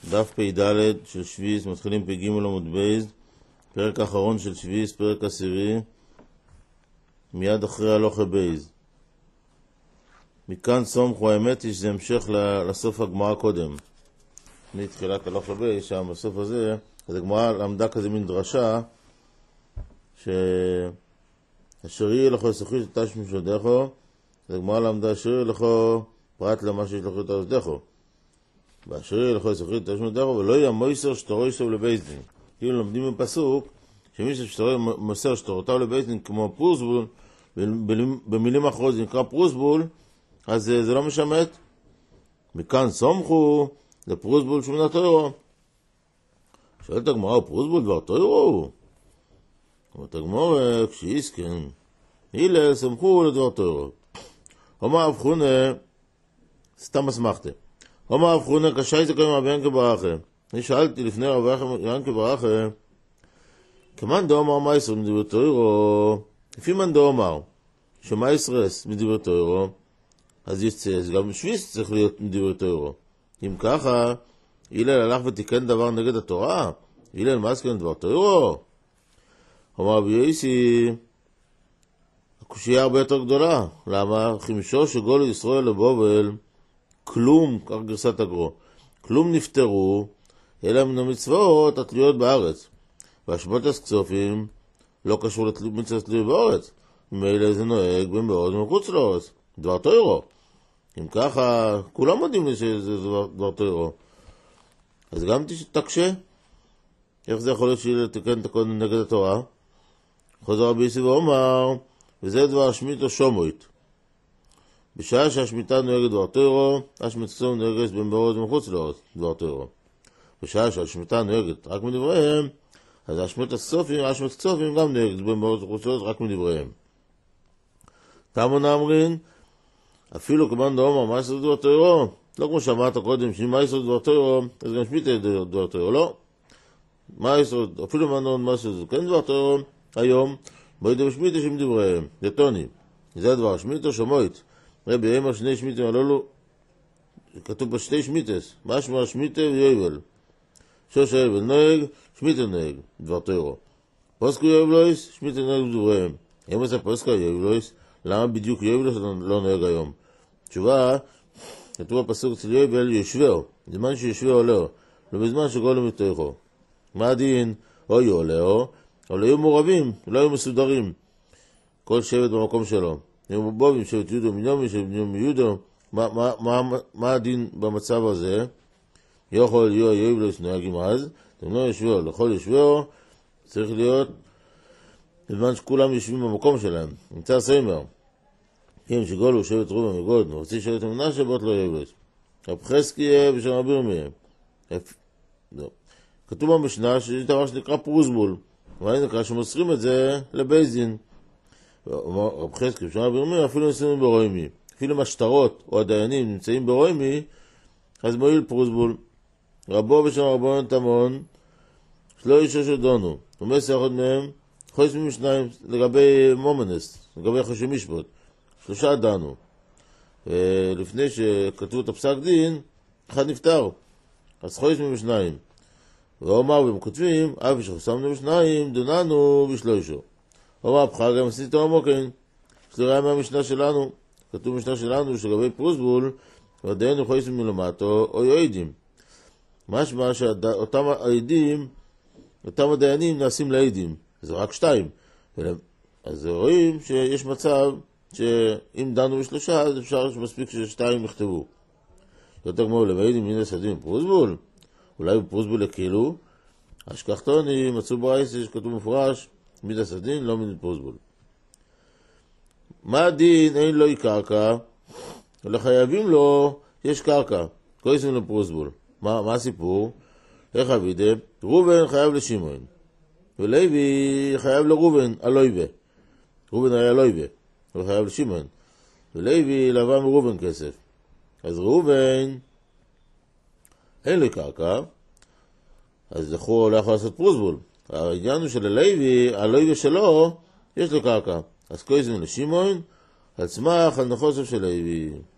דף פ"ד של שביס, מתחילים פ"ג עמוד בייז, פרק האחרון של שביס, פרק עשירי, מיד אחרי הלוכה בייז. מכאן סומכו, האמת היא שזה המשך לסוף הגמרא קודם. מתחילת הלוכה בייז, שם בסוף הזה, אז הגמרא למדה כזה מין דרשה, אשר יהיה לכו יסוכי שתש משודכו, אז הגמרא למדה אשר יהיה לכו פרט למה שיש לכו תעשדכו. ואשר יהיה לכו יסוכי שתש משודכו, ולא יהיה מויסר שתורו יסוב לבייסדין. כאילו לומדים בפסוק, שמי שמוסר שתורותיו לבייסדין כמו פרוסבול, במילים אחרות זה נקרא פרוסבול, אז זה לא משמט. מכאן סומכו, זה פרוסבול שמונה תוירו. שואלת הגמרא, פרוסבול דבר תוירו? אומרת הגמרא, כשיסכן, הילל סמכו לדבר תוירו. אומר אב חונה, סתם אסמכתה. אומר אב חונה, קשי זה קיים רבי ינקה ברכה. אני שאלתי לפני רבי ינקה ברכה, כמאן דאמר מייסר מדבר תוירו, לפי מאן דאמר שמייסרס מדבר תוירו, אז יצא, גם שביס צריך להיות מדבר תוירו. אם ככה, הילל הלך ותיקן דבר נגד התורה, הילל מסכן דבר תוירו. אומר רבי יוסי, הקושייה הרבה יותר גדולה. למה? חמשו שגולו ישראל לבובל, כלום, כך גרסת הגרו, כלום נפטרו, אלא מן המצוות התלויות בארץ. והשבות הסקסופים לא קשור למצוות התלויות בארץ. ממילא זה נוהג במאוד מחוץ לארץ. דבר תוירו. אם ככה, כולם יודעים לי שזה דבר תוירו. אז גם תקשה. איך זה יכול להיות שהיא לתקן את הכל נגד התורה? חוזר רבי יוסי ואומר, וזה דבר שמיטו שומוית. בשעה שהשמיטה נוהגת דבר תוירו, השמיט סקסופים נוהגת במאוד מחוץ לארץ. דבר תוירו. בשעה שהשמיטה נוהגת רק מדבריהם, אז השמיט הסקסופים גם נוהגת במאוד מחוץ לארץ רק מדבריהם. תמון אמרין, אפילו כמאן דאמר מייסר דבר תוירו, לא כמו שאמרת קודם, שאם מייסר דבר תוירו, אז גם שמיטה דבר תוירו, לא. מייסר, אפילו כמאן מייסר זה כן דבר תוירו, היום, בואי שמיטה שם דבריהם, זה טוני. זה הדבר, שמיטה שמוית. רבי אמר שני שמיטים הללו, כתוב בשתי שמיטס, משמע שמיטה ויובל. שוש היובל נוהג, שמיטה נוהג, דבר תוירו. פוסקו יובלויס, שמיטה נוהג בדבריהם. אם עושה פוסקו יובלויס, למה בדיוק יובלויס לא נוהג היום? תשובה, כתוב בפסוק אצל יובל, ישווהו, זמן שישווהו עולהו, לא בזמן שגולו מתויכו. מה הדין? או יעולהו, אבל היו מעורבים, לא היו מסודרים. כל שבט במקום שלו. היו בובים, שבט יהודו מניומי, שבט מניומי יהודו. מה הדין במצב הזה? יכול להיות יובלויס נוהגים אז, אתם לא ישווהו, לכל ישווהו, צריך להיות בזמן שכולם יושבים במקום שלהם. נמצא סיימר. אם שגולו שבט רובה מגוד, נורצי שבט המנשה, באות לא יובלויס. רב חזקיה בשם רבי ירמיה. כתוב במשנה שיש דבר שנקרא פרוסבול. ואני נקרא שמוסרים את זה לבייזין. רב חזקיה בשם רבי ירמיה, אפילו נמצאים ברוימי. אפילו השטרות או הדיינים נמצאים ברוימי, אז מועיל פרוסבול. רבו בשם רבון תמון, שלא אישו שדונו. ומסע אחד מהם, חוץ משניים לגבי מומנס, לגבי חשי משפט. 3 דנו. ולפני שכתבו את הפסק דין, אחד נפטר. אז חוץ משניים. ואומר והם כותבים, אף שחסמנו בשניים, דוננו ושלושו. אומר פחר גם עשיתי המוקן. סלירה מהמשנה שלנו. כתוב משנה שלנו שלגבי פרוסבול, ודיינו חוץ מלמטו או יועדים. משמע שאותם העדים, אותם הדיינים נעשים לעדים. זה רק 2. אז רואים שיש מצב שאם דנו ב3, אז אפשר שמספיק ש2 יכתבו. יותר כמו למעידים מן הסדים פרוסבול. אולי בפרוסבול הקילו. השכחתוני מצאו ברייסה שכתוב מפורש, מן הסדין לא מן פרוסבול. מה הדין? אין לו קרקע, אלא חייבים לו, יש קרקע. כויסים לפרוסבול. מה הסיפור? איך אבידה? רובן חייב לשמעון. ולוי חייב לרובן, אלויבה. רובן היה אלויבה, הוא חייב לשמעון. ולוי לבא מרובן כסף. אז רובן, אין לו קרקע, אז לכו לא יכול לעשות פרוסבול. העניין הוא של אלויבה שלו, יש לו קרקע. אז כויסים לשמעון, על סמך על נחוסף של לוי.